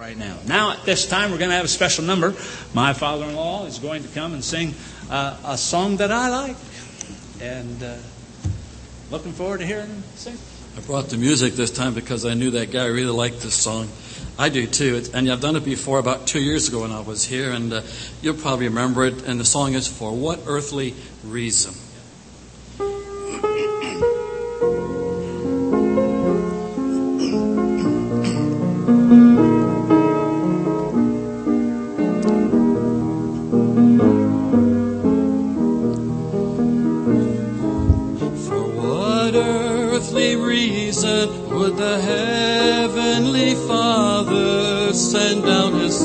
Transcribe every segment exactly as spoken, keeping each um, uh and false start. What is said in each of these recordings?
right now. Now, at this time, we're going to have a special number. My father-in-law is going to come and sing uh, a song that I like. And uh, looking forward to hearing him sing. I brought the music this time because I knew that guy really liked this song. I do too. It's, and I've done it before about two years ago when I was here. And uh, you'll probably remember it. And the song is For What Earthly Reason? Would the Heavenly Father send down His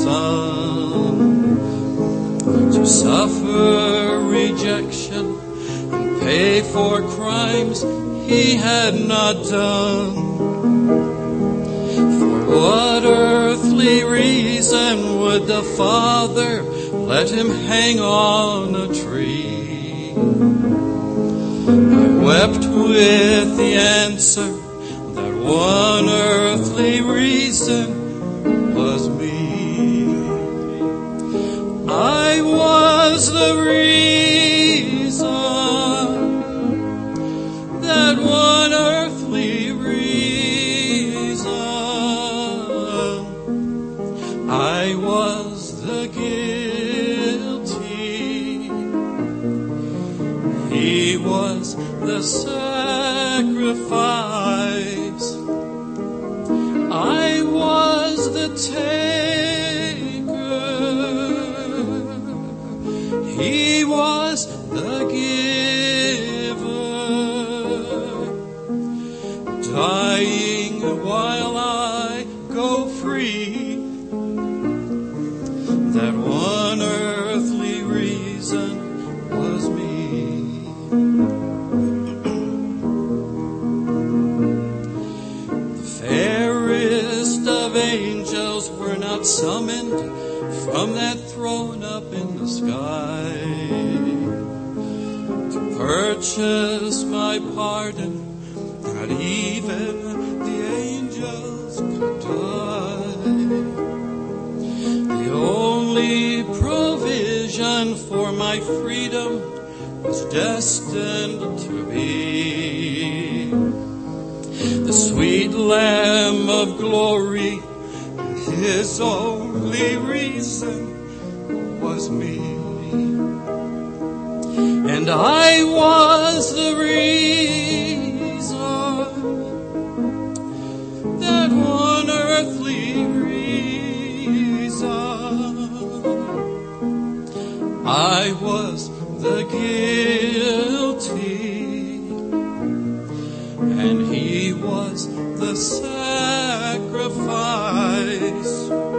Son to suffer rejection and pay for crimes He had not done? For what earthly reason would the Father let Him hang on a tree? I wept with the answer. One earthly reason was me. I was the reason. That one earthly reason. I was the guilty. He was the sacrifice. I was the taker. He was the giver. Dying while I go free. That one earthly reason was me. Angels were not summoned from that throne up in the sky to purchase my pardon. Not even the angels could die. The only provision for my freedom was destined to be the sweet Lamb of glory. His only reason was me. And I was the reason. That one earthly reason. I was the guilty. And He was the sacrifice.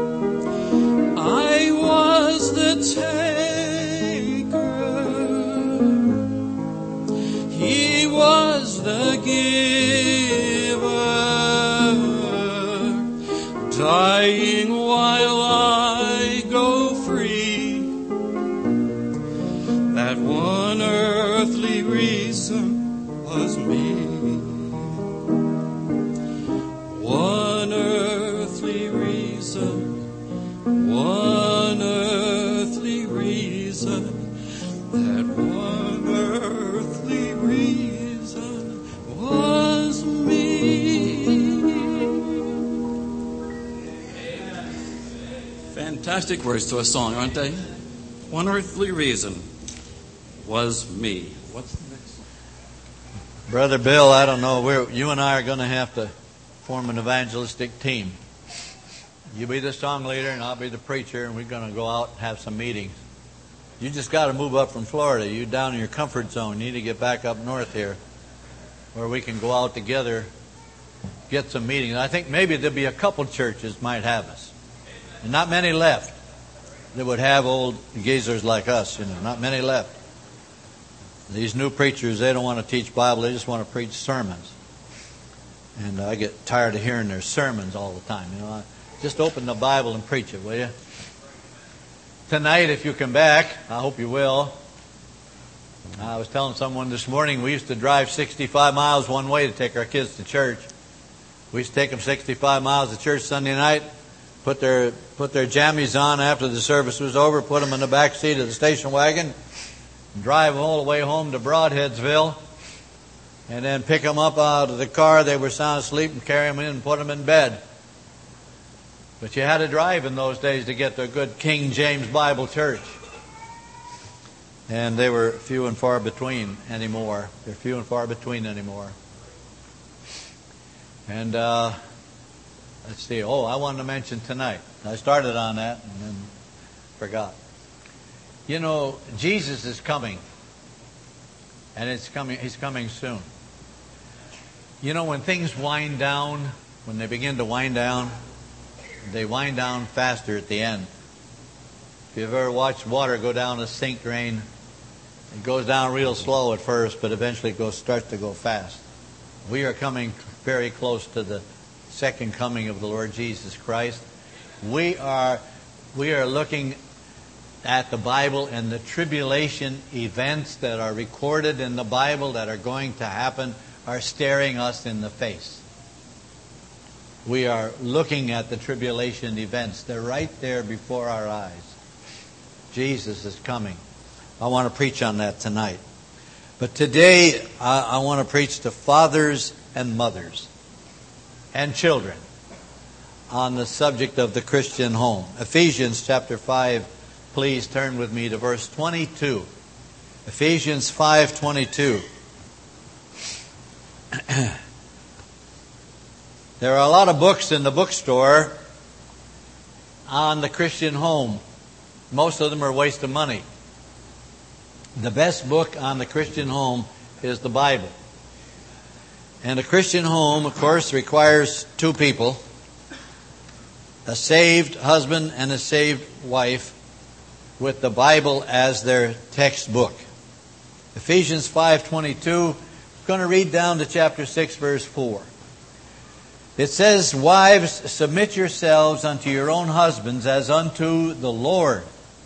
I was the taker. He was the giver. Dying while I go free. That one earthly reason was me. One earthly reason, one earthly reason, that one earthly reason was me. Fantastic words to a song, aren't they? One earthly reason was me. What's the next one? Brother Bill, I don't know, we're, you and I are going to have to form an evangelistic team. You be the song leader and I'll be the preacher, and we're going to go out and have some meetings. You just got to move up from Florida. You're down in your comfort zone. You need to get back up north here where we can go out together, get some meetings. I think maybe there'll be a couple churches might have us. And not many left that would have old geezers like us, you know, not many left. These new preachers, they don't want to teach Bible, they just want to preach sermons. And I get tired of hearing their sermons all the time. You know, just open the Bible and preach it, will you? Tonight, if you come back, I hope you will. I was telling someone this morning, we used to drive sixty-five miles one way to take our kids to church. We used to take them sixty-five miles to church Sunday night, put their put their jammies on after the service was over, put them in the back seat of the station wagon, and drive all the way home to Broadheadsville, and then pick them up out of the car. They were sound asleep and carry them in and put them in bed. But you had to drive in those days to get to a good King James Bible church. And they were few and far between anymore. They're few and far between anymore. And uh, let's see. Oh, I wanted to mention tonight. I started on that and then forgot. You know, Jesus is coming. And it's coming. He's coming soon. You know, when things wind down, when they begin to wind down, they wind down faster at the end. If you've ever watched water go down a sink drain, it goes down real slow at first, but eventually it goes, starts to go fast. We are coming very close to the second coming of the Lord Jesus Christ. We are, we are looking at the Bible and the tribulation events that are recorded in the Bible that are going to happen are staring us in the face. We are looking at the tribulation events. They're right there before our eyes. Jesus is coming. I want to preach on that tonight. But today, I, I want to preach to fathers and mothers and children on the subject of the Christian home. Ephesians chapter five, please turn with me to verse twenty-two. Ephesians five twenty-two. There are a lot of books in the bookstore on the Christian home. Most of them are a waste of money. The best book on the Christian home is the Bible. And a Christian home, of course, requires two people, a saved husband and a saved wife, with the Bible as their textbook. Ephesians five twenty-two, I'm going to read down to chapter six, verse four. It says, "Wives, submit yourselves unto your own husbands as unto the Lord.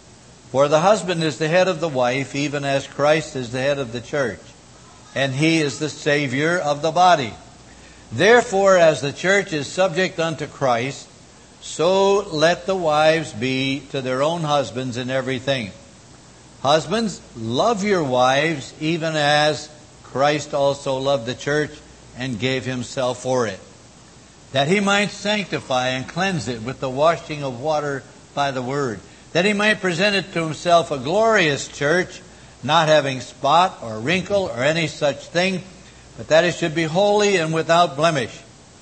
For the husband is the head of the wife, even as Christ is the head of the church, and He is the Savior of the body. Therefore, as the church is subject unto Christ, so let the wives be to their own husbands in everything. Husbands, love your wives, even as Christ also loved the church and gave Himself for it, that He might sanctify and cleanse it with the washing of water by the word, that He might present it to Himself a glorious church, not having spot or wrinkle or any such thing, but that it should be holy and without blemish.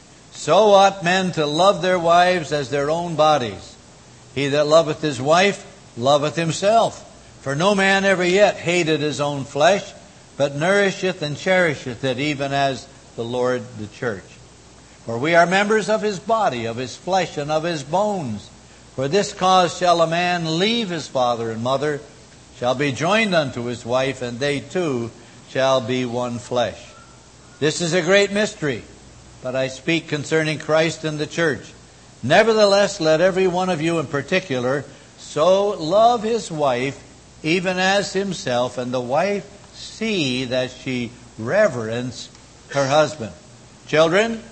So ought men to love their wives as their own bodies. He that loveth his wife loveth himself. For no man ever yet hated his own flesh, but nourisheth and cherisheth it, even as the Lord the church. For we are members of His body, of His flesh, and of His bones. For this cause shall a man leave his father and mother, shall be joined unto his wife, and they two shall be one flesh. This is a great mystery, but I speak concerning Christ and the church. Nevertheless, let every one of you in particular so love his wife, even as himself, and the wife see that she reverence her husband. Children,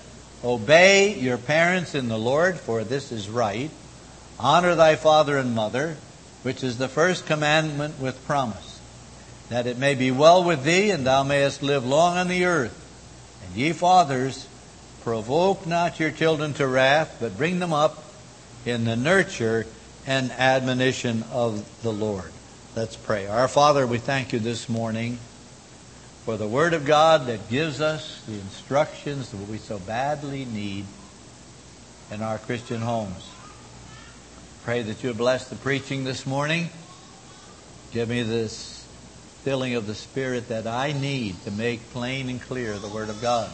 obey your parents in the Lord, for this is right. Honor thy father and mother, which is the first commandment with promise, that it may be well with thee, and thou mayest live long on the earth. And ye fathers, provoke not your children to wrath, but bring them up in the nurture and admonition of the Lord." Let's pray. Our Father, we thank You this morning for the Word of God that gives us the instructions that we so badly need in our Christian homes. Pray that You bless the preaching this morning. Give me this filling of the Spirit that I need to make plain and clear the Word of God.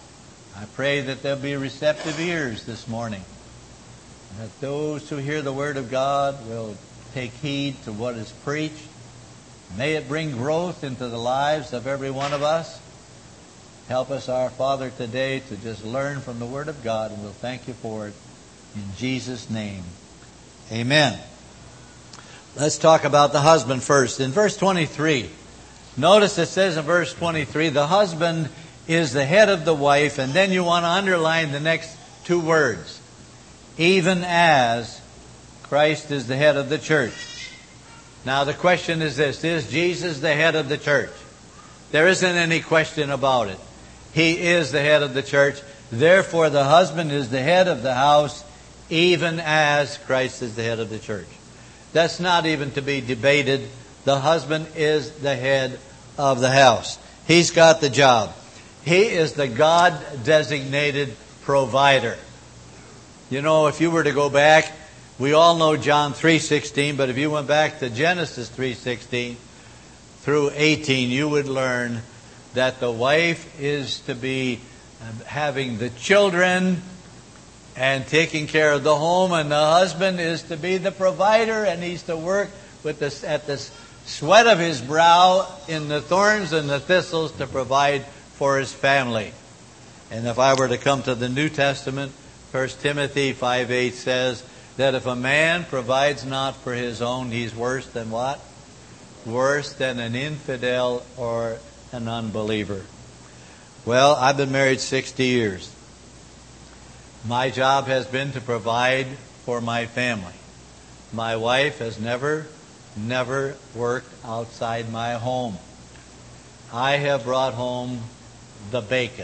I pray that there'll be receptive ears this morning, and that those who hear the Word of God will take heed to what is preached. May it bring growth into the lives of every one of us. Help us, our Father, today to just learn from the Word of God, and we'll thank You for it. In Jesus' name, amen. Let's talk about the husband first. In verse twenty-three, notice it says in verse twenty-three, the husband is the head of the wife, and then you want to underline the next two words. even as Christ is the head of the church. Now the question is this: is Jesus the head of the church? There isn't any question about it. He is the head of the church. Therefore, the husband is the head of the house, even as Christ is the head of the church. That's not even to be debated. The husband is the head of the house. He's got the job. He is the God-designated provider. You know, if you were to go back, we all know John three sixteen, but if you went back to Genesis three sixteen through eighteen, you would learn that the wife is to be having the children and taking care of the home, and the husband is to be the provider, and he's to work with this at the sweat of his brow in the thorns and the thistles to provide for his family. And if I were to come to the New Testament, First Timothy five eight says that if a man provides not for his own, he's worse than what? Worse than an infidel or an unbeliever. Well, I've been married sixty years. My job has been to provide for my family. My wife has never, never worked outside my home. I have brought home the bacon.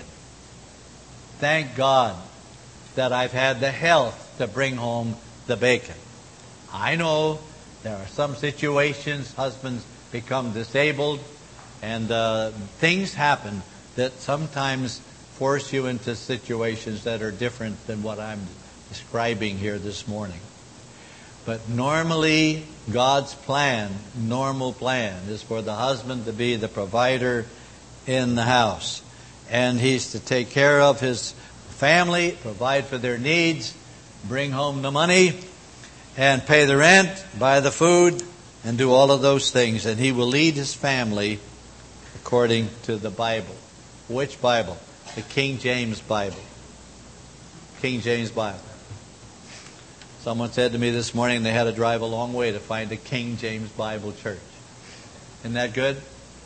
Thank God that I've had the health to bring home the bacon. I know there are some situations, husbands become disabled, and uh, things happen that sometimes force you into situations that are different than what I'm describing here this morning. But normally, God's plan, normal plan, is for the husband to be the provider in the house. And he's to take care of his family, provide for their needs, bring home the money, and pay the rent, buy the food, and do all of those things. And he will lead his family according to the Bible. Which Bible? The King James Bible. King James Bible. Someone said to me this morning they had to drive a long way to find a King James Bible church. Isn't that good?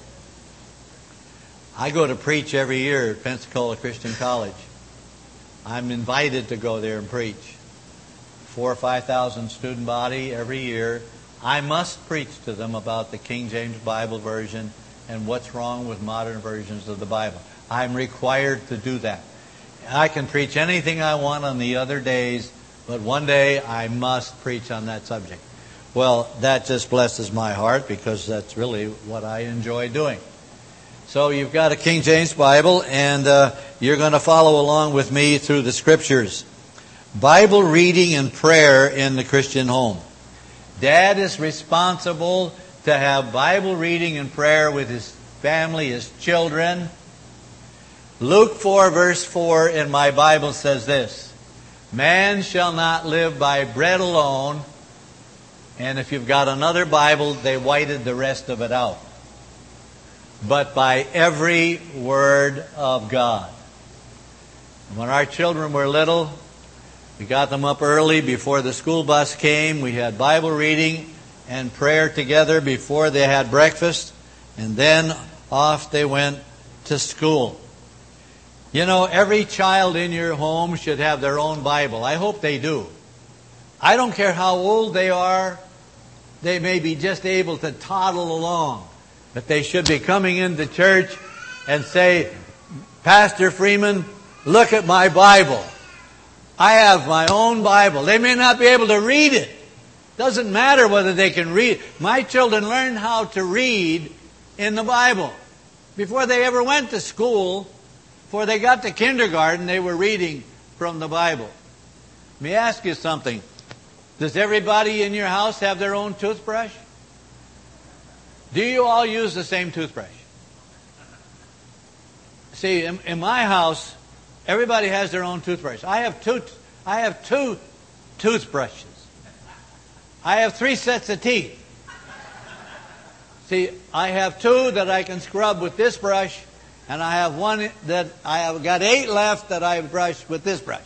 I go to preach every year at Pensacola Christian College. I'm invited to go there and preach. Four or five thousand student body every year. I must preach to them about the King James Bible version and what's wrong with modern versions of the Bible. I'm required to do that. I can preach anything I want on the other days, but one day I must preach on that subject. Well, that just blesses my heart because that's really what I enjoy doing. So you've got a King James Bible, and uh, you're going to follow along with me through the Scriptures. Bible reading and prayer in the Christian home. Dad is responsible to have Bible reading and prayer with his family, his children. Luke four verse four in my Bible says this: man shall not live by bread alone. And if you've got another Bible, they whited the rest of it out. But by every word of God. When our children were little, we got them up early before the school bus came. We had Bible reading and prayer together before they had breakfast. And then off they went to school. You know, every child in your home should have their own Bible. I hope they do. I don't care how old they are. They may be just able to toddle along. But they should be coming into church and say, Pastor Freeman, look at my Bible. I have my own Bible. They may not be able to read it. Doesn't matter whether they can read. My children learned how to read in the Bible. Before they ever went to school, before they got to kindergarten, they were reading from the Bible. Let me ask you something. Does everybody in your house have their own toothbrush? Do you all use the same toothbrush? See, in, in my house, everybody has their own toothbrush. I have two. I have two toothbrushes. I have three sets of teeth. See, I have two that I can scrub with this brush, and I have one that I have got eight left that I brush with this brush.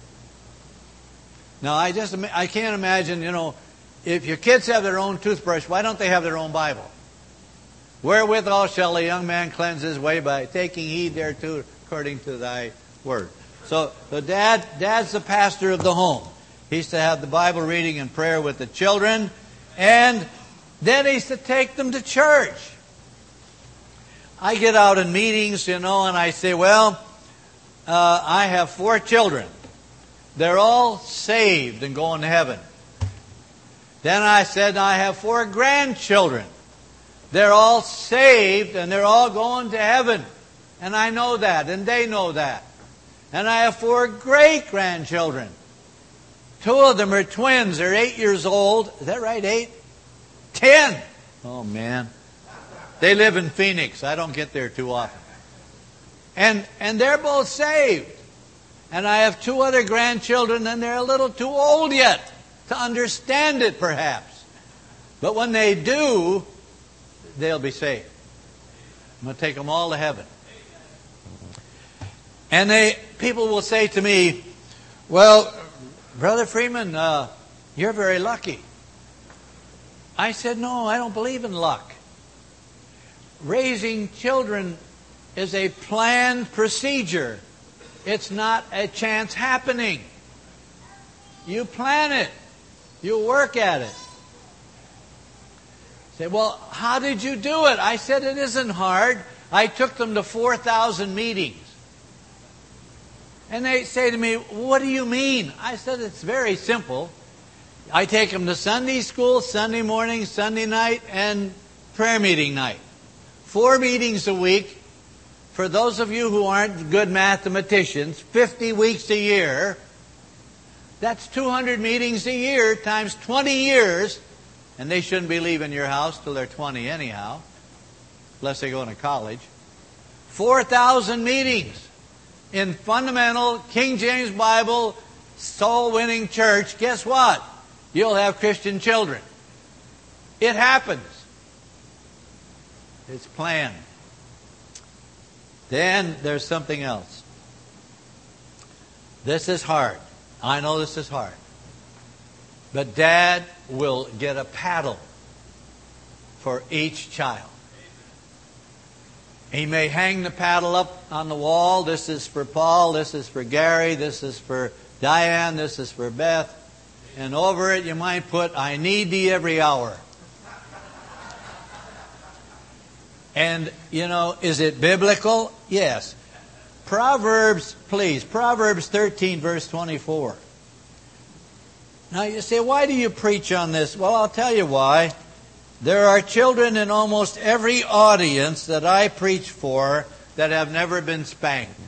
Now, I just I can't imagine, you know, if your kids have their own toothbrush, why don't they have their own Bible? Wherewithal shall a young man cleanse his way? By taking heed thereto according to thy word. So, the dad, dad's the pastor of the home. He used to have the Bible reading and prayer with the children. And then he used to take them to church. I get out in meetings, you know, and I say, well, uh, I have four children. They're all saved and going to heaven. Then I said, I have four grandchildren. They're all saved and they're all going to heaven. And I know that, and they know that. And I have four great-grandchildren. Two of them are twins. They're eight years old. Is that right, eight? Ten. Oh, man. They live in Phoenix. I don't get there too often. And and they're both saved. And I have two other grandchildren, and they're a little too old yet to understand it, perhaps. But when they do, they'll be saved. I'm going to take them all to heaven. And they people will say to me, well, Brother Freeman, uh, you're very lucky. I said, no, I don't believe in luck. Raising children is a planned procedure. It's not a chance happening. You plan it. You work at it. Say, well, how did you do it? I said, it isn't hard. I took them to four thousand meetings. And they say to me, what do you mean? I said, it's very simple. I take them to Sunday school, Sunday morning, Sunday night, and prayer meeting night. Four meetings a week. For those of you who aren't good mathematicians, fifty weeks a year. That's two hundred meetings a year times twenty years. And they shouldn't be leaving your house till they're twenty anyhow. Unless they go to college. four thousand meetings in fundamental King James Bible soul-winning church. Guess what? You'll have Christian children. It happens. It's planned. Then there's something else. This is hard. I know this is hard. But Dad will get a paddle for each child. He may hang the paddle up on the wall. This is for Paul. This is for Gary. This is for Diane. This is for Beth. And over it you might put, I need thee every hour. And, you know, is it biblical? Yes. Proverbs, please, Proverbs thirteen, verse twenty-four. Now you say, why do you preach on this? Well, I'll tell you why. There are children in almost every audience that I preach for that have never been spanked.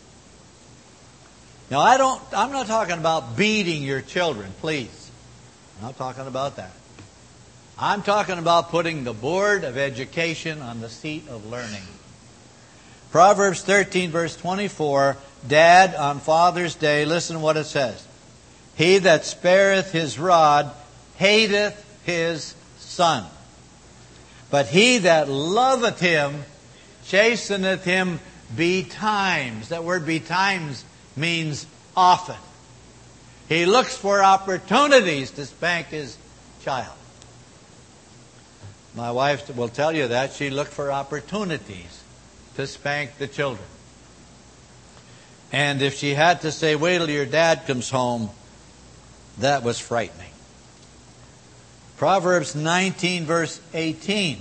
Now, I don't, I'm not talking about beating your children, please. I'm not talking about that. I'm talking about putting the Board of Education on the seat of learning. Proverbs thirteen, verse twenty-four, Dad, on Father's Day, listen to what it says. He that spareth his rod hateth his son. But he that loveth him chasteneth him betimes. That word betimes means often. He looks for opportunities to spank his child. My wife will tell you that. She looked for opportunities to spank the children. And if she had to say, wait till your dad comes home, that was frightening. Proverbs nineteen, verse eighteen.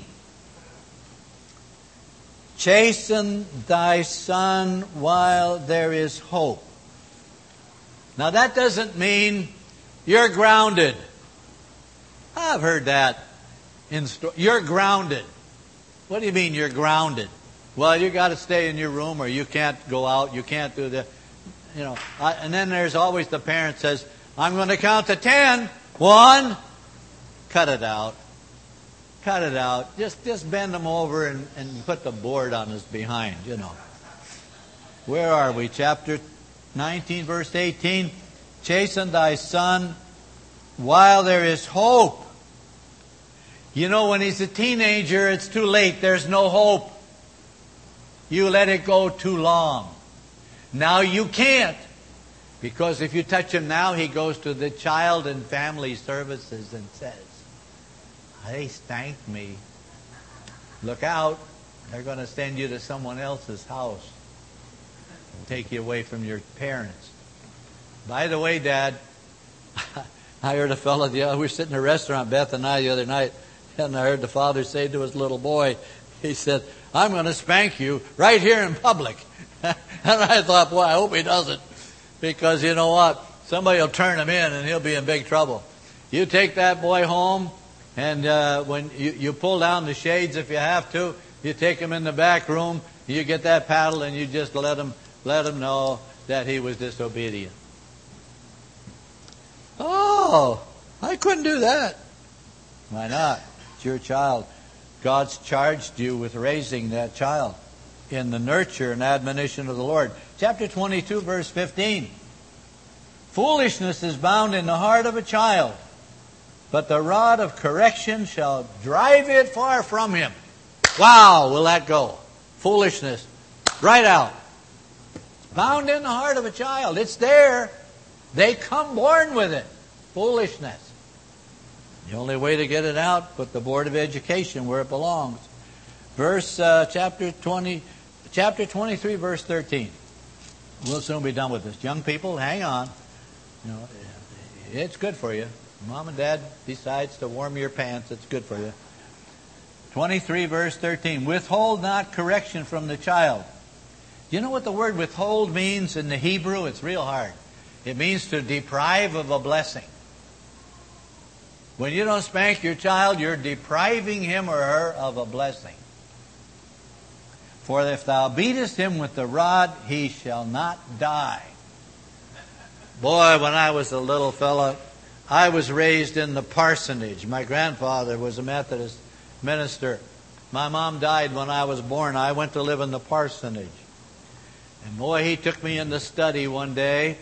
Chasten thy son while there is hope. Now that doesn't mean you're grounded. I've heard that in sto- You're grounded. What do you mean you're grounded? Well, you got to stay in your room, or you can't go out. You can't do that. You know. I, and then there's always the parent says, "I'm going to count to ten. One." Cut it out. Cut it out. Just just bend him over and, and put the board on his behind, you know. Where are we? Chapter nineteen, verse eighteen. Chasten thy son while there is hope. You know, when he's a teenager, it's too late. There's no hope. You let it go too long. Now you can't. Because if you touch him now, he goes to the Child and Family Services and says, they spanked me. Look out. They're going to send you to someone else's house and take you away from your parents. By the way, Dad, I heard a fellow, the other, we were sitting in a restaurant, Beth and I, the other night, and I heard the father say to his little boy, he said, I'm going to spank you right here in public. And I thought, boy, I hope he doesn't. Because you know what? Somebody will turn him in and he'll be in big trouble. You take that boy home, and uh, when you, you pull down the shades if you have to, you take him in the back room, you get that paddle, and you just let him, let him know that he was disobedient. Oh, I couldn't do that. Why not? It's your child. God's charged you with raising that child in the nurture and admonition of the Lord. Chapter twenty-two, verse fifteen. Foolishness is bound in the heart of a child, but the rod of correction shall drive it far from him. Wow, will that go? Foolishness. Right out. Bound in the heart of a child. It's there. They come born with it. Foolishness. The only way to get it out, put the Board of Education where it belongs. Verse uh, chapter twenty, chapter twenty-three, verse thirteen. We'll soon be done with this. Young people, hang on. You know, it's good for you. Mom and Dad decides to warm your pants. It's good for you. twenty-three, verse thirteen. Withhold not correction from the child. Do you know what the word withhold means in the Hebrew? It's real hard. It means to deprive of a blessing. When you don't spank your child, you're depriving him or her of a blessing. For if thou beatest him with the rod, he shall not die. Boy, when I was a little fellow, I was raised in the parsonage. My grandfather was a Methodist minister. My mom died when I was born. I went to live in the parsonage. And boy, he took me in the study one day.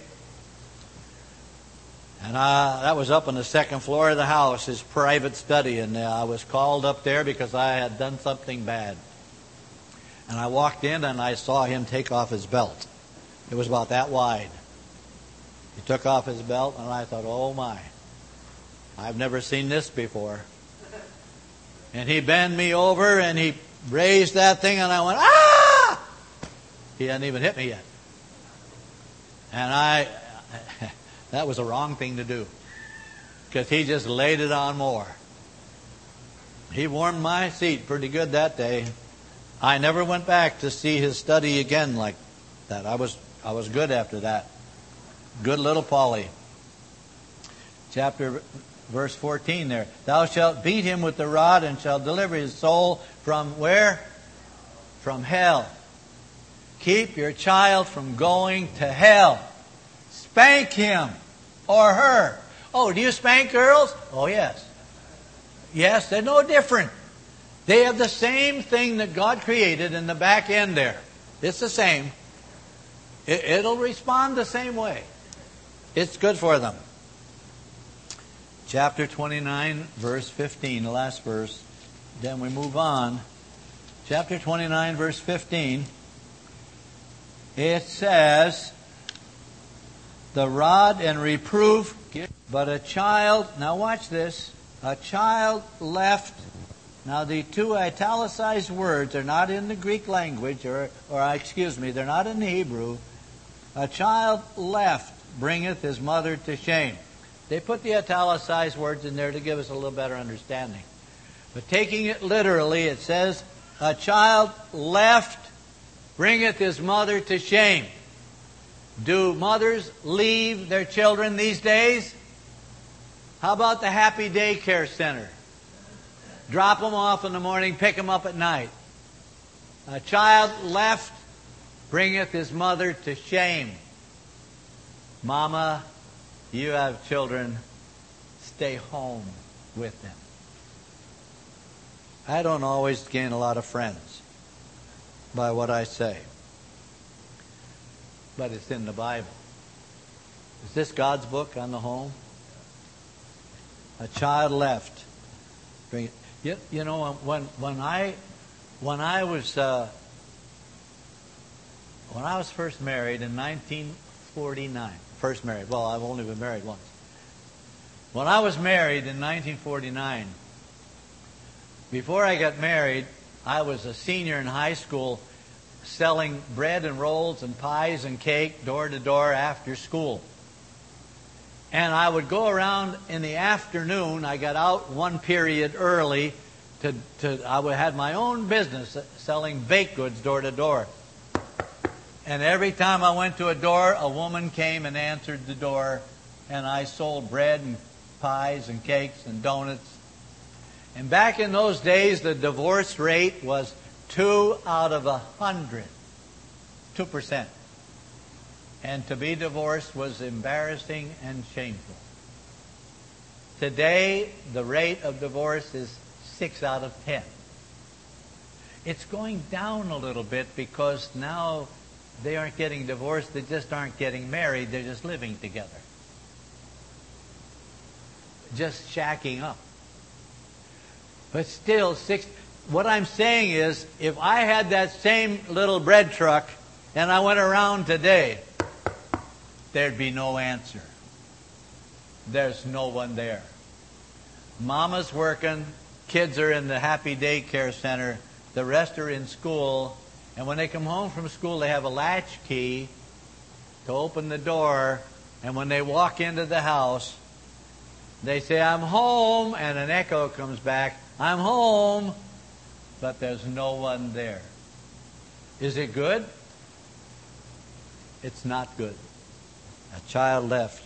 And I, that was up on the second floor of the house, his private study. And I was called up there because I had done something bad. And I walked in and I saw him take off his belt. It was about that wide. He took off his belt and I thought, oh my, I've never seen this before. And he bent me over and he raised that thing and I went, ah! He hadn't even hit me yet. And I... That was the wrong thing to do. Because he just laid it on more. He warmed my seat pretty good that day. I never went back to see his study again like that. I was I was good after that. Good little Polly. Chapter verse fourteen there. Thou shalt beat him with the rod and shalt deliver his soul from where? From hell. Keep your child from going to hell. Spank him or her. Oh, do you spank girls? Oh, yes. Yes, they're no different. They have the same thing that God created in the back end there. It's the same. It, it'll respond the same way. It's good for them. Chapter twenty-nine, verse fifteen, the last verse. Then we move on. Chapter twenty-nine, verse fifteen. It says, the rod and reproof, but a child, now watch this, a child left, now the two italicized words are not in the Greek language, or, or excuse me, they're not in the Hebrew. A child left bringeth his mother to shame. They put the italicized words in there to give us a little better understanding. But taking it literally, it says, a child left bringeth his mother to shame. Do mothers leave their children these days? How about the Happy Daycare Center? Drop them off in the morning, pick them up at night. A child left bringeth his mother to shame. Mama, you have children, stay home with them. I don't always gain a lot of friends by what I say. But it's in the Bible. Is this God's book on the home? A child left. Bring it. You, you know, when when I when I was uh, when I was first married in nineteen forty-nine. First married. Well, I've only been married once. When I was married in nineteen forty-nine, before I got married, I was a senior in high school, selling bread and rolls and pies and cake door to door after school. And I would go around in the afternoon. I got out one period early. To, to I would, had my own business selling baked goods door to door. And every time I went to a door, a woman came and answered the door. And I sold bread and pies and cakes and donuts. And back in those days, the divorce rate was two out of a hundred. Two percent. And to be divorced was embarrassing and shameful. Today, the rate of divorce is six out of ten. It's going down a little bit because now they aren't getting divorced, they just aren't getting married, they're just living together. Just shacking up. But still, six. What I'm saying is, if I had that same little bread truck and I went around today, there'd be no answer. There's no one there. Mama's working, kids are in the happy daycare center, the rest are in school, and when they come home from school, they have a latch key to open the door, and when they walk into the house, they say, "I'm home," and an echo comes back, "I'm home," but there's no one there. Is it good? It's not good. A child left.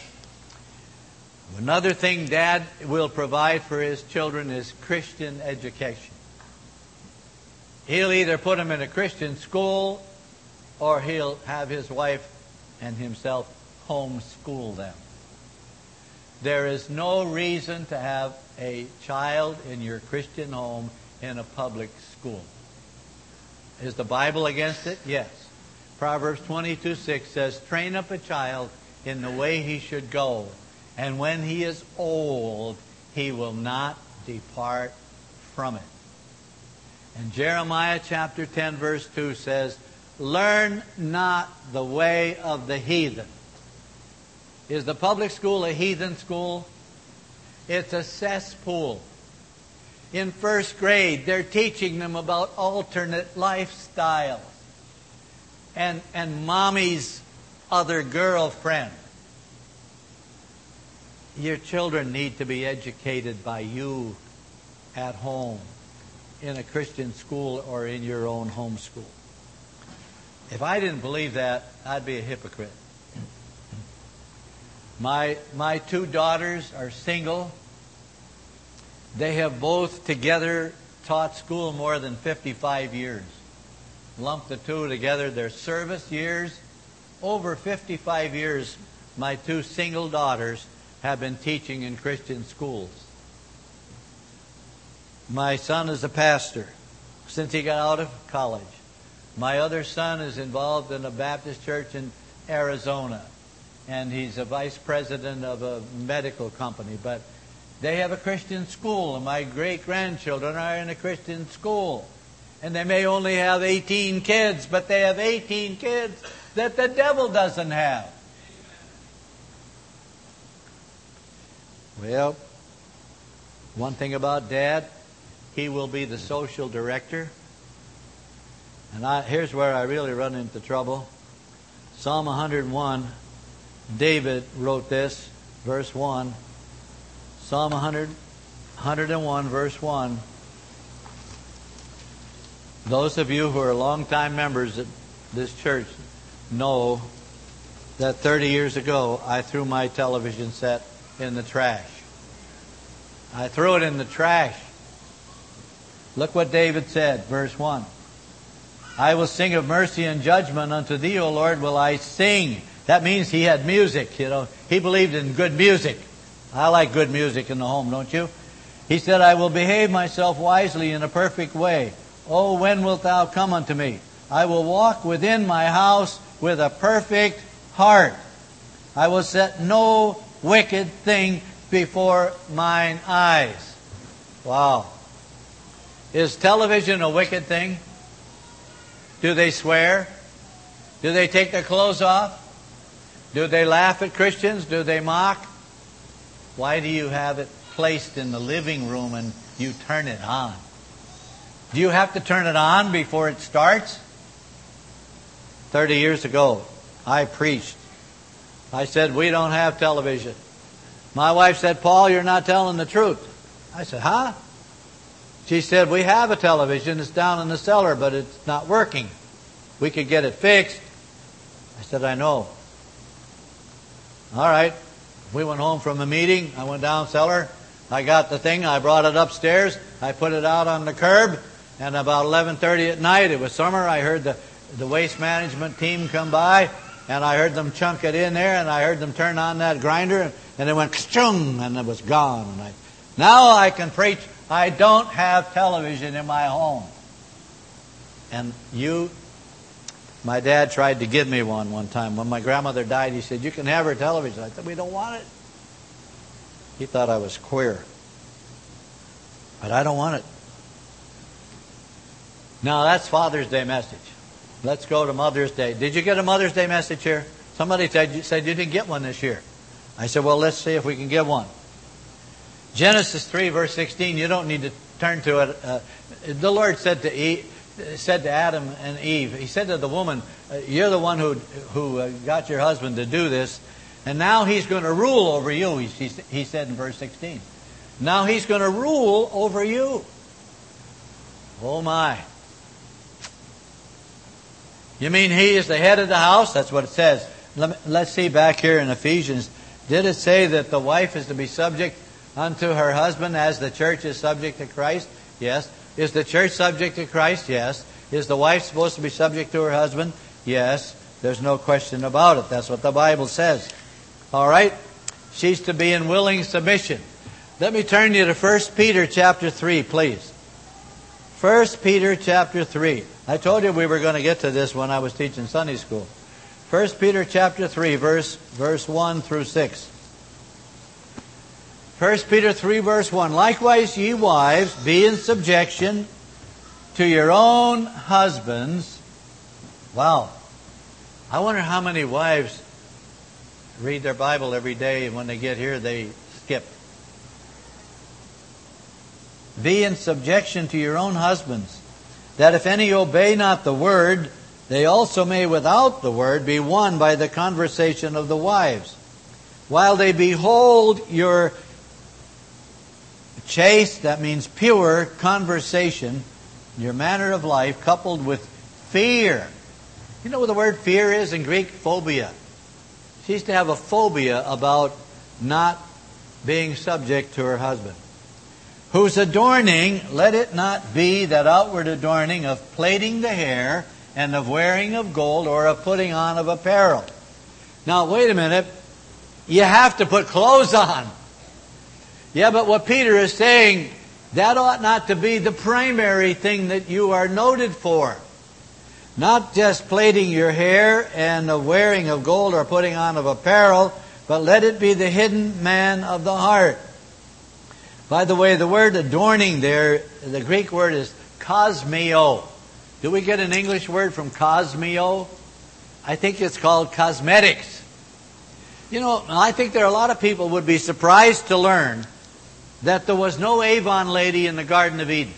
Another thing Dad will provide for his children is Christian education. He'll either put them in a Christian school or he'll have his wife and himself homeschool them. There is no reason to have a child in your Christian home in a public school. Is the Bible against it? Yes. Proverbs twenty-two six says, "Train up a child in the way he should go, and when he is old, he will not depart from it." And Jeremiah chapter ten verse two says, "Learn not the way of the heathen." Is the public school a heathen school? It's a cesspool. In first grade, they're teaching them about alternate lifestyles. And, and mommy's other girlfriend. Your children need to be educated by you at home, in a Christian school or in your own home school. If I didn't believe that, I'd be a hypocrite. My, my two daughters are single. They have both together taught school more than fifty-five years. Lump the two together, their service years, over fifty-five years, my two single daughters have been teaching in Christian schools. My son is a pastor since he got out of college. My other son is involved in a Baptist church in Arizona, and he's a vice president of a medical company. But they have a Christian school, and my great-grandchildren are in a Christian school. And they may only have eighteen kids, but they have eighteen kids that the devil doesn't have. Well, one thing about Dad, he will be the social director. And I, here's where I really run into trouble. Psalm one hundred one, David wrote this, verse one. Psalm one hundred, one hundred one, verse one. Those of you who are longtime members of this church know that thirty years ago I threw my television set in the trash. I threw it in the trash. Look what David said, verse one. "I will sing of mercy and judgment unto thee, O Lord, will I sing." That means he had music, you know. He believed in good music. I like good music in the home, don't you? He said, "I will behave myself wisely in a perfect way. Oh, when wilt thou come unto me? I will walk within my house with a perfect heart. I will set no wicked thing before mine eyes." Wow. Is television a wicked thing? Do they swear? Do they take their clothes off? Do they laugh at Christians? Do they mock? Why do you have it placed in the living room and you turn it on? Do you have to turn it on before it starts? Thirty years ago, I preached I said, we don't have television. My wife said, Paul, you're not telling the truth. I said, huh? She said, we have a television. It's down in the cellar, but it's not working. We could get it fixed. I said, I know. All right. We went home from the meeting. I went down cellar. I got the thing. I brought it upstairs. I put it out on the curb. And about eleven thirty at night, it was summer, I heard the, the waste management team come by. And I heard them chunk it in there. And I heard them turn on that grinder. And it went ka-chung, and it was gone. And I, now I can preach. I don't have television in my home. And you, my dad tried to give me one one time. When my grandmother died, he said, you can have her television. I said, we don't want it. He thought I was queer. But I don't want it. Now, that's Father's Day message. Let's go to Mother's Day. Did you get a Mother's Day message here? Somebody said, said you didn't get one this year. I said, well, let's see if we can get one. Genesis three, verse sixteen, you don't need to turn to it. Uh, the Lord said to Eve, said to Adam and Eve, He said to the woman, uh, you're the one who who uh, got your husband to do this, and now he's going to rule over you, he, he said in verse sixteen. Now he's going to rule over you. Oh my. You mean he is the head of the house? That's what it says. Let me, let's see back here in Ephesians. Did it say that the wife is to be subject unto her husband as the church is subject to Christ? Yes. Is the church subject to Christ? Yes. Is the wife supposed to be subject to her husband? Yes. There's no question about it. That's what the Bible says. All right? She's to be in willing submission. Let me turn you to First Peter chapter three, please. First Peter chapter three. I told you we were going to get to this when I was teaching Sunday school. First Peter chapter three, verse verse one through six. First Peter three, verse one. Likewise, ye wives, be in subjection to your own husbands. Wow. I wonder how many wives read their Bible every day, and when they get here, they skip. Be in subjection to your own husbands, that if any obey not the word, they also may without the word be won by the conversation of the wives, while they behold your chaste, that means pure, conversation, your manner of life, coupled with fear. You know what the word fear is in Greek? Phobia. She used to have a phobia about not being subject to her husband. Whose adorning, let it not be that outward adorning of plaiting the hair and of wearing of gold or of putting on of apparel. Now, wait a minute. You have to put clothes on. Yeah, but what Peter is saying, that ought not to be the primary thing that you are noted for. Not just plaiting your hair and the wearing of gold or putting on of apparel, but let it be the hidden man of the heart. By the way, the word adorning there, the Greek word is kosmeo. Do we get an English word from kosmeo? I think it's called cosmetics. You know, I think there are a lot of people would be surprised to learn that there was no Avon lady in the Garden of Eden.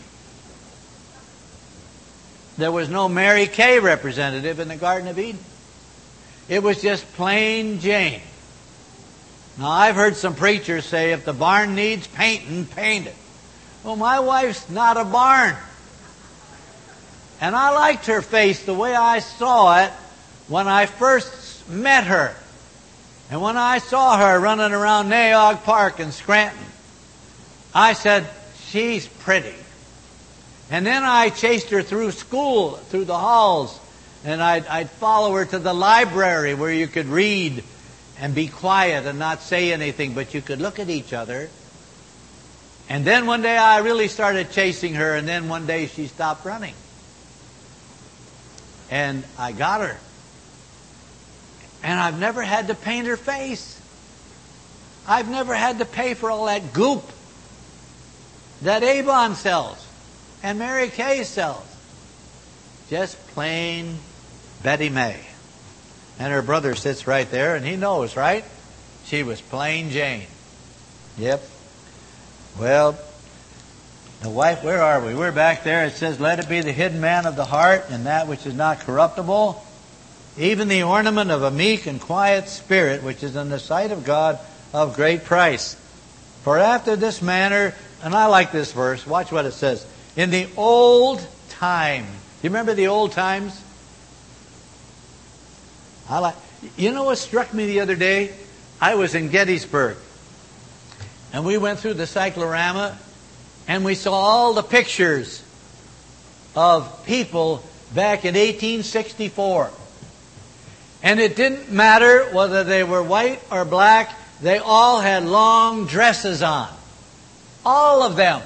There was no Mary Kay representative in the Garden of Eden. It was just plain Jane. Now, I've heard some preachers say, if the barn needs painting, paint it. Well, my wife's not a barn. And I liked her face the way I saw it when I first met her. And when I saw her running around Naog Park in Scranton, I said, she's pretty. And then I chased her through school, through the halls, and I'd, I'd follow her to the library where you could read and be quiet and not say anything, but you could look at each other. And then one day I really started chasing her, and then one day she stopped running. And I got her. And I've never had to paint her face. I've never had to pay for all that goop that Avon sells and Mary Kay sells. Just plain Betty May. And her brother sits right there, and he knows, right? She was plain Jane. Yep. Well, the wife, where are we? We're back there. It says, let it be the hidden man of the heart, and that which is not corruptible, even the ornament of a meek and quiet spirit, which is in the sight of God of great price. For after this manner, and I like this verse, watch what it says. In the old time. Do you remember the old times? I like. You know what struck me the other day? I was in Gettysburg. And we went through the cyclorama, and we saw all the pictures of people back in eighteen sixty-four. And it didn't matter whether they were white or black, they all had long dresses on. All of them.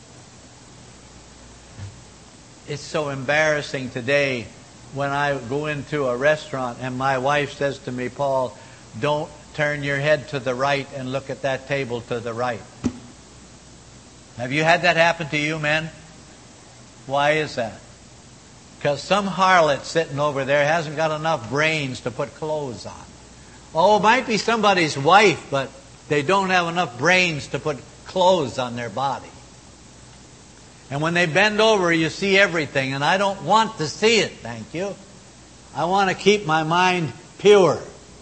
It's so embarrassing today when I go into a restaurant and my wife says to me, Paul, don't turn your head to the right and look at that table to the right. Have you had that happen to you, men? Why is that? Because some harlot sitting over there hasn't got enough brains to put clothes on. Oh, it might be somebody's wife, but they don't have enough brains to put clothes on their body. And when they bend over, you see everything. And I don't want to see it, thank you. I want to keep my mind pure.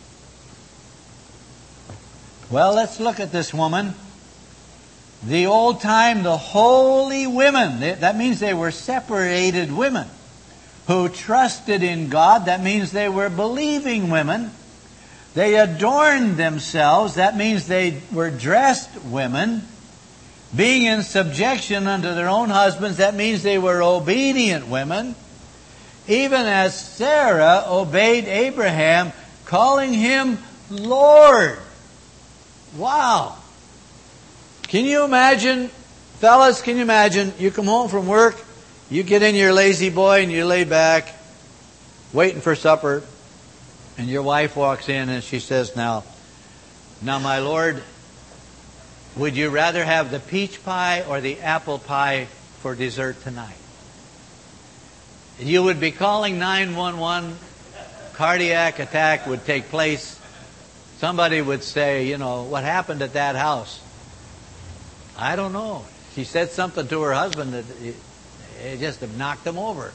Well, let's look at this woman. The old time, the holy women. That means they were separated women who trusted in God. That means they were believing women. They adorned themselves. That means they were dressed women. Being in subjection unto their own husbands. That means they were obedient women. Even as Sarah obeyed Abraham, calling him Lord. Wow. Can you imagine, fellas, can you imagine, you come home from work, you get in your lazy boy and you lay back, waiting for supper, and your wife walks in and she says, now, now my Lord, would you rather have the peach pie or the apple pie for dessert tonight? You would be calling nine one one, cardiac attack would take place. Somebody would say, you know, what happened at that house? I don't know. She said something to her husband that it, it just knocked him over.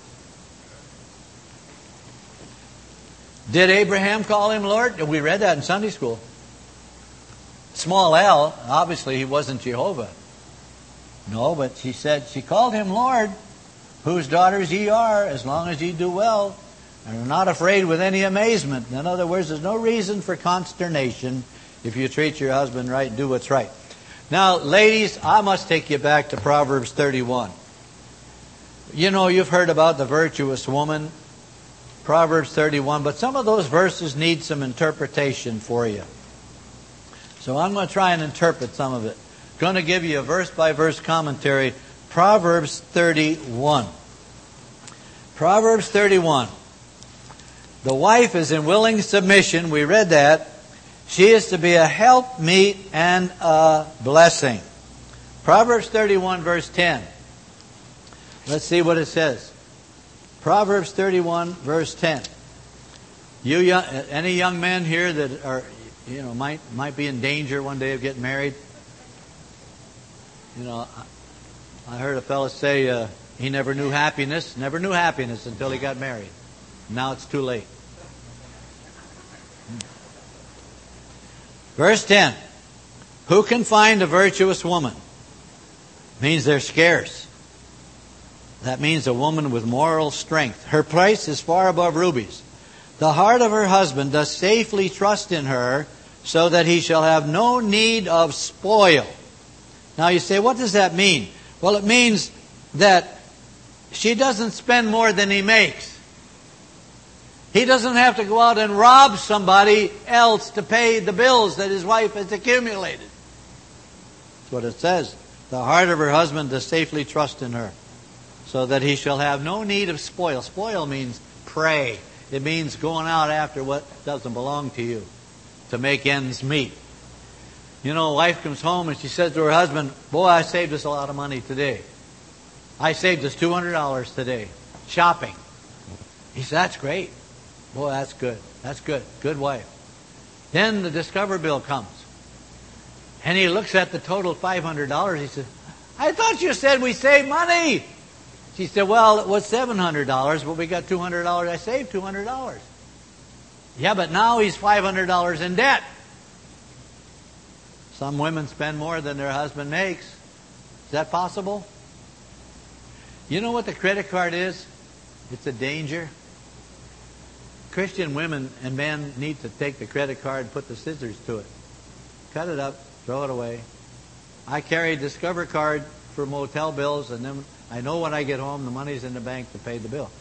Did Abraham call him Lord? We read that in Sunday school. Small L, obviously he wasn't Jehovah. No, but she said, she called him Lord, whose daughters ye are, as long as ye do well, and are not afraid with any amazement. In other words, there's no reason for consternation if you treat your husband right and do what's right. Now, ladies, I must take you back to Proverbs thirty-one. You know, you've heard about the virtuous woman, Proverbs thirty-one, but some of those verses need some interpretation for you. So I'm going to try and interpret some of it. I'm going to give you a verse-by-verse commentary. Proverbs thirty-one. Proverbs thirty-one. The wife is in willing submission. We read that. She is to be a helpmeet and a blessing. Proverbs thirty-one, verse ten. Let's see what it says. Proverbs thirty-one, verse ten. You young, any young men here that are, you know, might might be in danger one day of getting married? You know, I heard a fellow say uh, he never knew happiness, never knew happiness until he got married. Now it's too late. Verse ten. Who can find a virtuous woman? Means they're scarce. That means a woman with moral strength. Her price is far above rubies. The heart of her husband does safely trust in her, so that he shall have no need of spoil. Now you say, what does that mean? Well, it means that she doesn't spend more than he makes. He doesn't have to go out and rob somebody else to pay the bills that his wife has accumulated. That's what it says. The heart of her husband does safely trust in her, so that he shall have no need of spoil. Spoil means prey. It means going out after what doesn't belong to you to make ends meet. You know, a wife comes home and she says to her husband, boy, I saved us a lot of money today. I saved us two hundred dollars today. Shopping. He said, that's great. Boy, that's good. That's good. Good wife. Then the Discover bill comes. And he looks at the total five hundred dollars. He said, I thought you said we saved money. She said, well, it was seven hundred dollars, but we got two hundred dollars. I saved two hundred dollars. Yeah, but now he's five hundred dollars in debt. Some women spend more than their husband makes. Is that possible? You know what the credit card is? It's a danger. Christian women and men need to take the credit card and put the scissors to it. Cut it up, throw it away. I carry a Discover card for motel bills, and then I know when I get home the money's in the bank to pay the bill.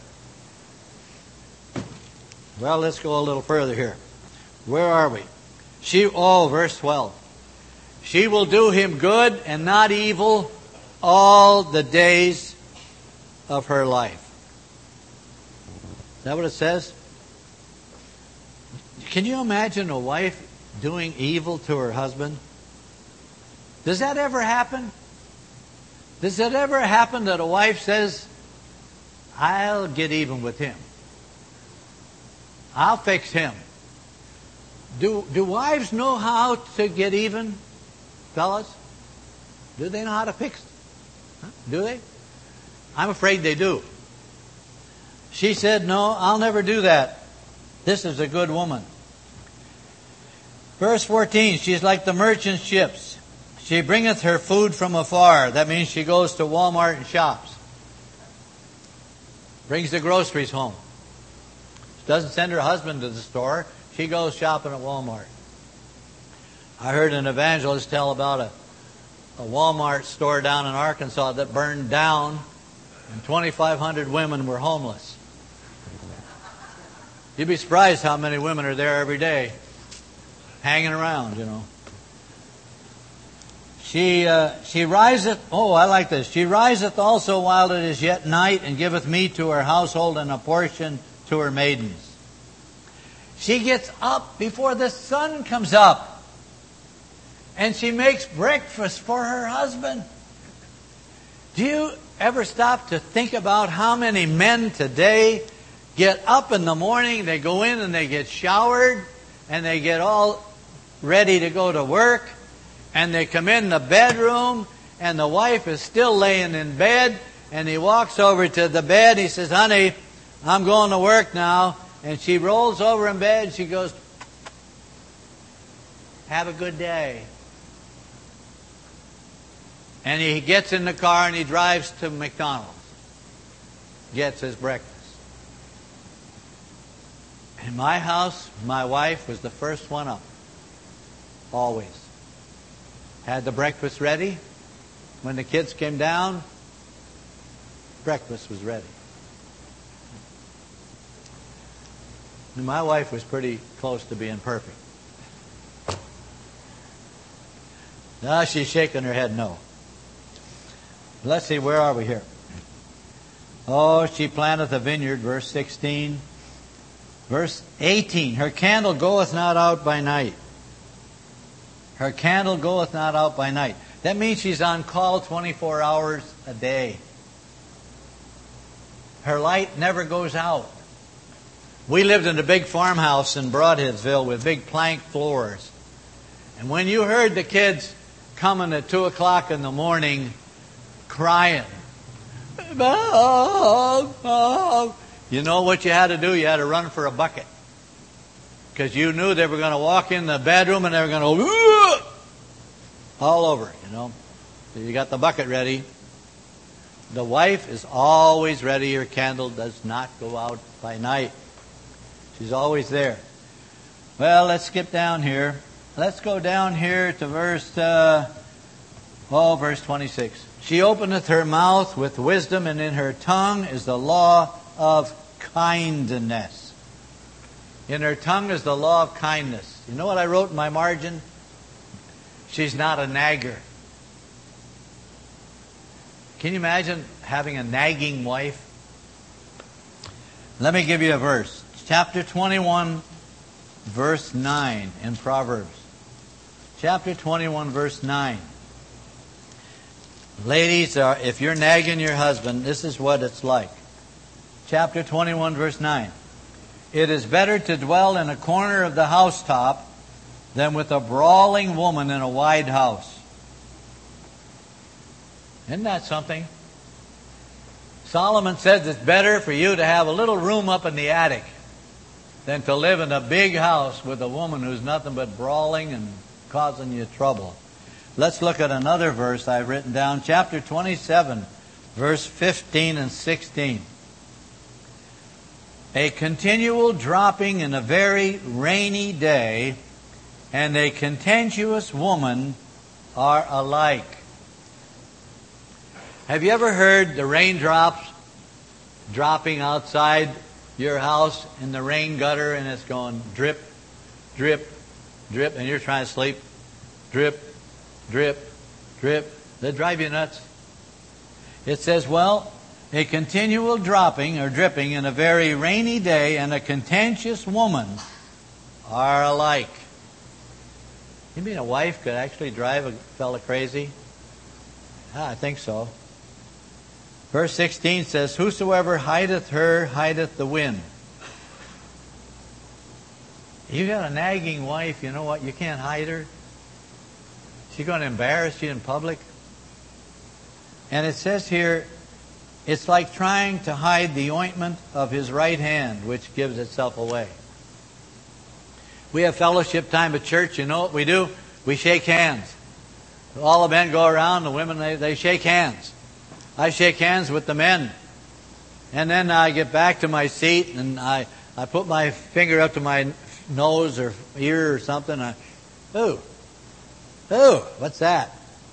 Well, let's go a little further here. Where are we? She, oh, verse twelve. She will do him good and not evil all the days of her life. Is that what it says? Can you imagine a wife doing evil to her husband? Does that ever happen? Does it ever happen that a wife says, I'll get even with him. I'll fix him. Do, do wives know how to get even, fellas? Do they know how to fix? Huh? Do they? I'm afraid they do. She said, no, I'll never do that. This is a good woman. Verse fourteen, she's like the merchant ships. She bringeth her food from afar. That means she goes to Walmart and shops. Brings the groceries home. She doesn't send her husband to the store. She goes shopping at Walmart. I heard an evangelist tell about a, a Walmart store down in Arkansas that burned down and twenty-five hundred women were homeless. You'd be surprised how many women are there every day, hanging around, you know. She uh, she riseth, oh, I like this. She riseth also while it is yet night, and giveth meat to her household and a portion to her maidens. She gets up before the sun comes up, and she makes breakfast for her husband. Do you ever stop to think about how many men today get up in the morning, they go in and they get showered, and they get all ready to go to work, and they come in the bedroom, and the wife is still laying in bed, and he walks over to the bed, he says, honey, I'm going to work now, and she rolls over in bed, and she goes, have a good day. And he gets in the car and he drives to McDonald's, gets his breakfast. In my house, my wife was the first one up. Always. Had the breakfast ready. When the kids came down, breakfast was ready. And my wife was pretty close to being perfect. Now she's shaking her head no. Let's see, where are we here? Oh, she planteth a vineyard, verse sixteen. Verse eighteen, her candle goeth not out by night. Her candle goeth not out by night. That means she's on call twenty-four hours a day. Her light never goes out. We lived in a big farmhouse in Broadheadsville with big plank floors. And when you heard the kids coming at two o'clock in the morning crying, Mom, Mom, you know what you had to do? You had to run for a bucket. Because you knew they were going to walk in the bedroom and they were going to go all over, you know. So you got the bucket ready. The wife is always ready. Her candle does not go out by night. She's always there. Well, let's skip down here. Let's go down here to verse, uh, oh, verse twenty-six. She openeth her mouth with wisdom, and in her tongue is the law of kindness. In her tongue is the law of kindness. You know what I wrote in my margin? She's not a nagger. Can you imagine having a nagging wife? Let me give you a verse. Chapter twenty-one, verse nine in Proverbs. Chapter twenty-one, verse nine. Ladies, if you're nagging your husband, this is what it's like. Chapter twenty-one, verse nine. It is better to dwell in a corner of the housetop than with a brawling woman in a wide house. Isn't that something? Solomon says it's better for you to have a little room up in the attic than to live in a big house with a woman who's nothing but brawling and causing you trouble. Let's look at another verse I've written down, chapter twenty-seven, verse fifteen and sixteen. A continual dropping in a very rainy day and a contentious woman are alike. Have you ever heard the raindrops dropping outside your house in the rain gutter, and it's going drip, drip, drip, and you're trying to sleep? Drip, drip, drip. They drive you nuts. It says, well, a continual dropping or dripping in a very rainy day and a contentious woman are alike. You mean a wife could actually drive a fella crazy? Ah, I think so. Verse sixteen says, whosoever hideth her hideth the wind. You got a nagging wife, you know what? You can't hide her. She's going to embarrass you in public. And it says here, it's like trying to hide the ointment of his right hand, which gives itself away. We have fellowship time at church. You know what we do? We shake hands. All the men go around, the women, they, they shake hands. I shake hands with the men. And then I get back to my seat and I, I put my finger up to my nose or ear or something. I, ooh, ooh, what's that?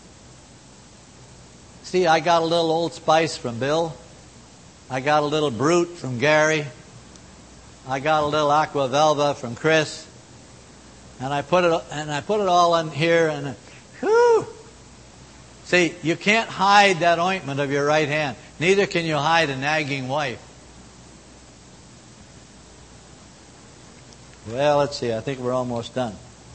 See, I got a little Old Spice from Bill. I got a little Brute from Gary. I got a little Aqua Velva from Chris. And I put it and I put it all in here and whew. See, you can't hide that ointment of your right hand. Neither can you hide a nagging wife. Well, let's see. I think we're almost done.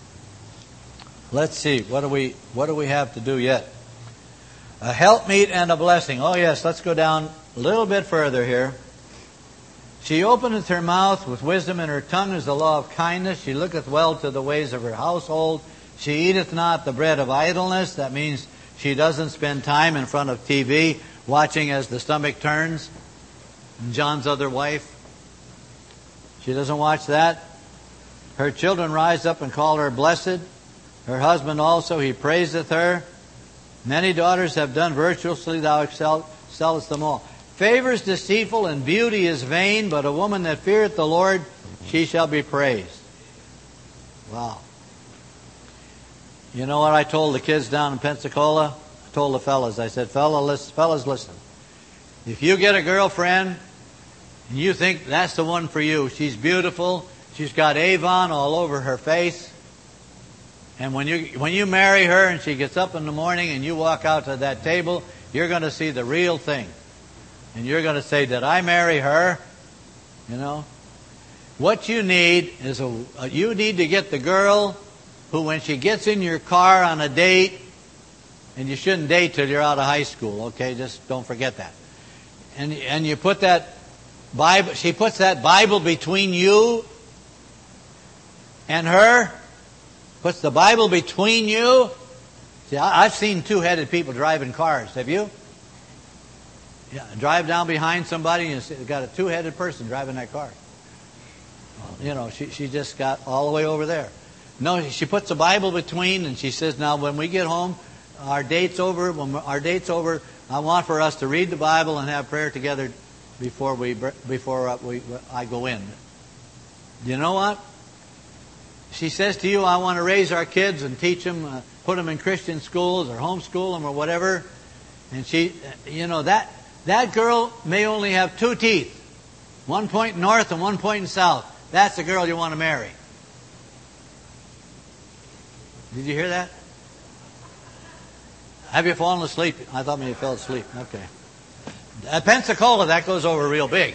Let's see. What do we what do we have to do yet? A helpmeet and a blessing. Oh yes, let's go down a little bit further here. She openeth her mouth with wisdom, and her tongue is the law of kindness. She looketh well to the ways of her household. She eateth not the bread of idleness. That means she doesn't spend time in front of T V watching as the stomach turns. And John's other wife. She doesn't watch that. Her children rise up and call her blessed. Her husband also, he praiseth her. Many daughters have done virtuously, thou excellest them all. Favor is deceitful and beauty is vain, but a woman that feareth the Lord, she shall be praised. Wow. You know what I told the kids down in Pensacola? I told the fellas, I said, Fella, listen, fellas, listen. If you get a girlfriend and you think that's the one for you, she's beautiful, she's got Avon all over her face, and when you when you marry her and she gets up in the morning and you walk out to that table, you're going to see the real thing. And you're going to say, did I marry her? You know? What you need is a, you need to get the girl who, when she gets in your car on a date, and you shouldn't date till you're out of high school, okay? Just don't forget that. And and you put that Bible, she puts that Bible between you and her, puts the Bible between you. See, I've seen two-headed people driving cars. Have you? Yeah, drive down behind somebody and you've got a two-headed person driving that car. You know, she she just got all the way over there. No, she puts the Bible between and she says, now when we get home, our date's over. When our date's over, I want for us to read the Bible and have prayer together before we before we I go in. You know what? She says to you, I want to raise our kids and teach them, uh, put them in Christian schools or homeschool them or whatever. And she, you know, that that girl may only have two teeth, one point north and one point south. That's the girl you want to marry. Did you hear that? Have you fallen asleep? I thought maybe you fell asleep. Okay. At Pensacola, that goes over real big.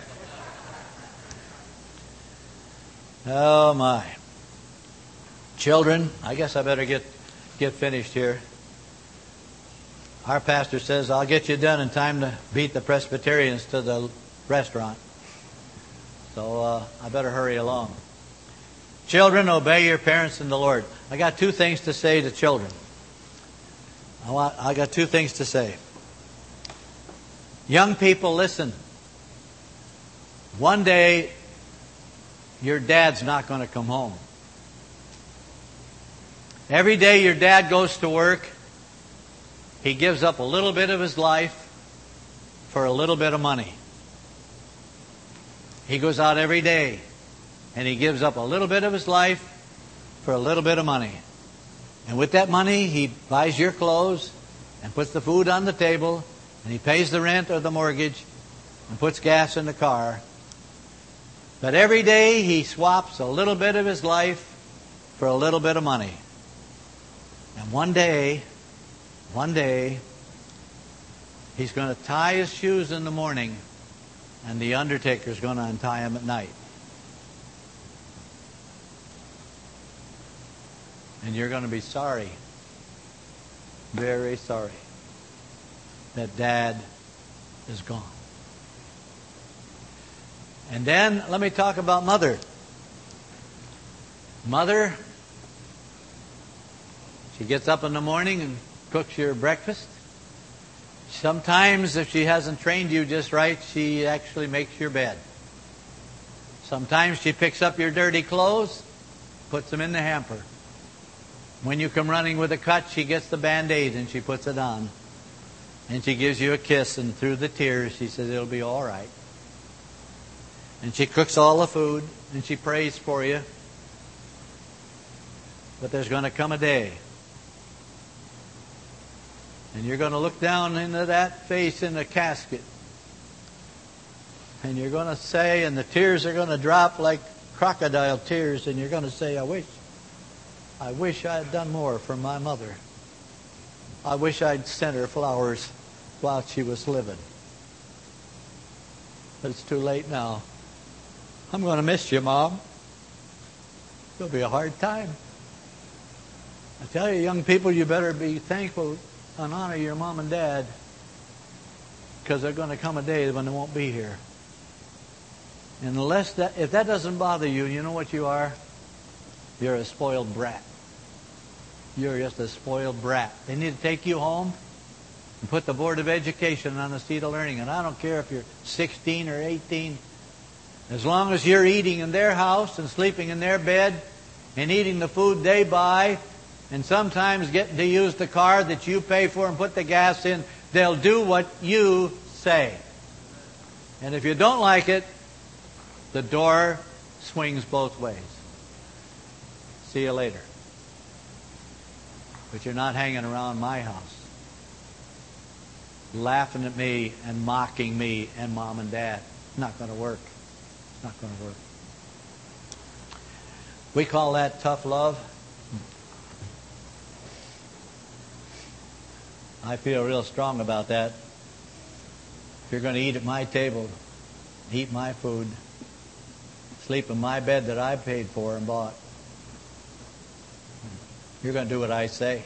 Oh my. Children, I guess I better get get finished here. Our pastor says, I'll get you done in time to beat the Presbyterians to the restaurant. So uh, I better hurry along. Children, obey your parents in the Lord. I got two things to say to children. I, want, I got two things to say. Young people, listen. One day, your dad's not going to come home. Every day your dad goes to work, he gives up a little bit of his life for a little bit of money. He goes out every day and he gives up a little bit of his life for a little bit of money. And with that money, he buys your clothes and puts the food on the table, and he pays the rent or the mortgage and puts gas in the car. But every day he swaps a little bit of his life for a little bit of money. And one day, one day, he's going to tie his shoes in the morning, and the undertaker's going to untie him at night. And you're going to be sorry, very sorry, that Dad is gone. And then let me talk about Mother. Mother, she gets up in the morning and cooks your breakfast. Sometimes, if she hasn't trained you just right, she actually makes your bed. Sometimes she picks up your dirty clothes, puts them in the hamper. When you come running with a cut, she gets the Band-Aid and she puts it on. And she gives you a kiss, and through the tears she says it'll be all right. And she cooks all the food, and she prays for you. But there's going to come a day, and you're going to look down into that face in the casket, and you're going to say, and the tears are going to drop like crocodile tears, and you're going to say, I wish, I wish I had done more for my mother. I wish I'd sent her flowers while she was living. But it's too late now. I'm going to miss you, Mom. It'll be a hard time. I tell you, young people, you better be thankful and honor your mom and dad, because there's going to come a day when they won't be here. And unless that, if that doesn't bother you, you know what you are? You're a spoiled brat. You're just a spoiled brat. They need to take you home and put the Board of Education on the seat of learning. And I don't care if you're sixteen or eighteen. As long as you're eating in their house and sleeping in their bed and eating the food they buy and sometimes getting to use the car that you pay for and put the gas in, they'll do what you say. And if you don't like it, the door swings both ways. See you later. But you're not hanging around my house, laughing at me and mocking me and Mom and Dad. It's not going to work. It's not going to work. We call that tough love. I feel real strong about that. If you're going to eat at my table, eat my food, sleep in my bed that I paid for and bought, you're going to do what I say.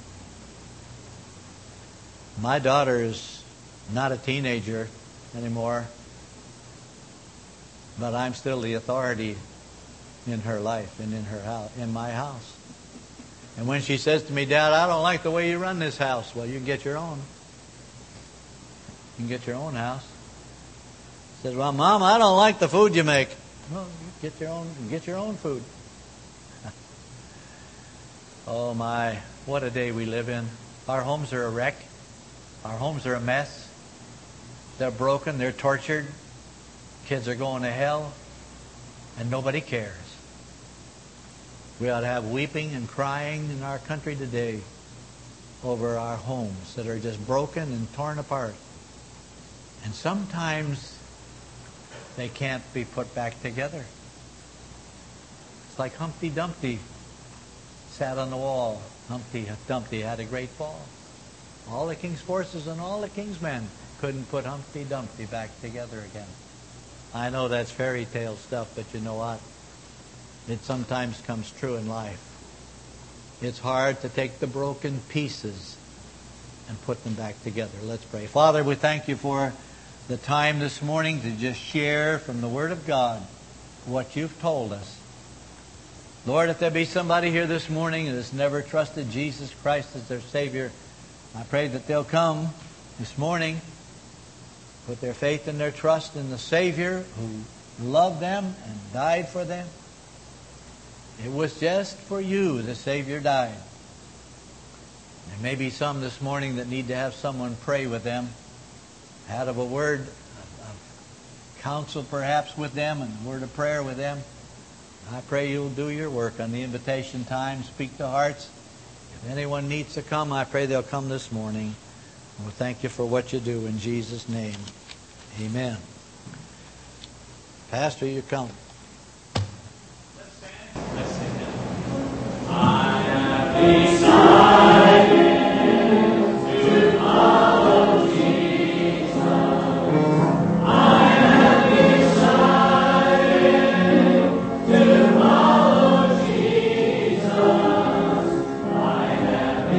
My daughter is not a teenager anymore, but I'm still the authority in her life and in her house, in my house. And when she says to me, Dad, I don't like the way you run this house, well, you can get your own. You can get your own house. She says, well, Mom, I don't like the food you make. Well, you get your own, get your own food. Oh my, what a day we live in. Our homes are a wreck. Our homes are a mess. They're broken, they're tortured. Kids are going to hell, and nobody cares. We ought to have weeping and crying in our country today over our homes that are just broken and torn apart. And sometimes they can't be put back together. It's like Humpty Dumpty sat on the wall. Humpty Dumpty had a great fall. All the king's forces and all the king's men couldn't put Humpty Dumpty back together again. I know that's fairy tale stuff, but you know what? It sometimes comes true in life. It's hard to take the broken pieces and put them back together. Let's pray. Father, we thank you for the time this morning to just share from the Word of God what you've told us. Lord, if there be somebody here this morning that has never trusted Jesus Christ as their Savior, I pray that they'll come this morning, put their faith and their trust in the Savior who loved them and died for them. It was just for you the Savior died. There may be some this morning that need to have someone pray with them, out of a word of counsel perhaps with them and a word of prayer with them. I pray you'll do your work on the invitation time, speak to hearts. If anyone needs to come, I pray they'll come this morning. We'll thank you for what you do in Jesus' name. Amen. Pastor, you come. Let's stand. Let's sing now. I am decided to follow Jesus. I have decided to follow Jesus. I have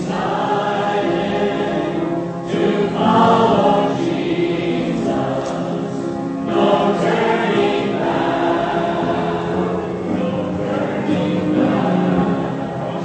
decided to follow Jesus. No turning back. No turning back.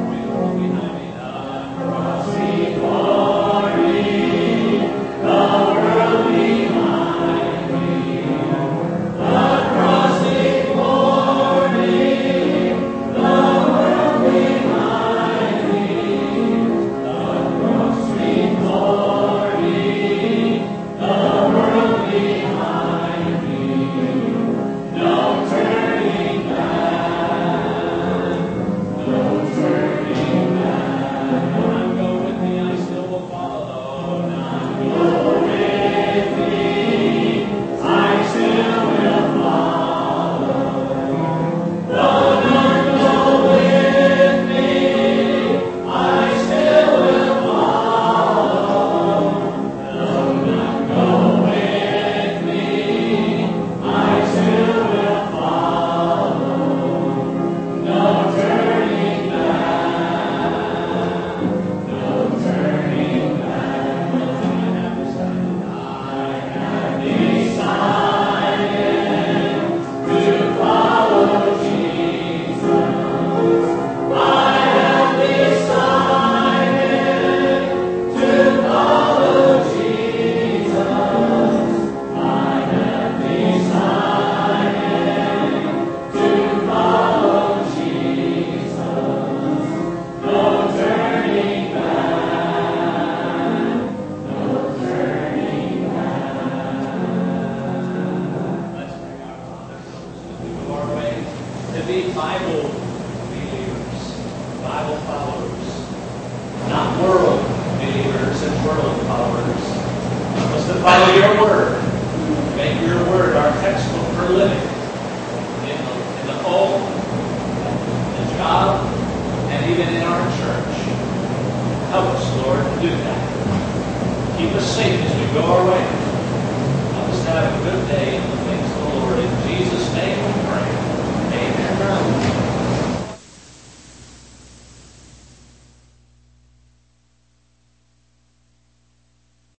Cross before me, the world behind me. The cross before me, the world behind me. The cross before me, the world behind me. No turning back, no turning back. Now go with me, I still will follow. Now go with me, I still will follow. Though none go with me, I still will follow. Though none go with me, I still will follow. No turning back, no turning back. I have decided to follow Jesus. I have decided to follow Jesus. I have decided to follow Jesus. No turning back, no turning back. Let's bring our Father close to move our way to be Bible believers, Bible followers, not world believers and world followers. Help us to follow your word. Make your word our textbook for living in the, in the home, the job, and even in our church. Help us, Lord, to do that. Keep us safe as we go our way. Help us to have a good day